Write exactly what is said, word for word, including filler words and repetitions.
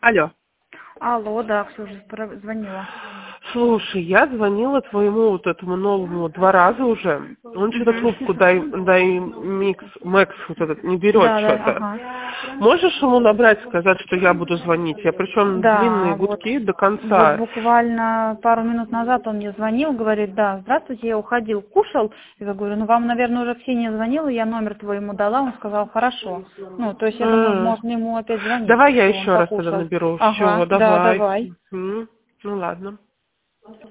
Алло. Алло, да, Ксюша спро- звонила. Слушай, я звонила твоему вот этому новому два раза уже. Он что-то Мгм. трубку дай, дай микс, Мэкс вот этот не берет Да, да, что-то. ага. Можешь ему набрать, сказать, что я буду звонить? Я причем длинные Да, вот, гудки до вот конца. буквально пару минут назад он мне звонил, говорит, да, здравствуйте, я уходил, кушал. Я говорю, ну вам, наверное, уже все не звонила, я номер твой ему дала, он сказал, хорошо. Ну, то есть я думаю, М. можно ему опять звонить, Давай я что он еще раз тогда покушал. наберу. Все, Ага, да, давай. давай. Мгм. Ну ладно.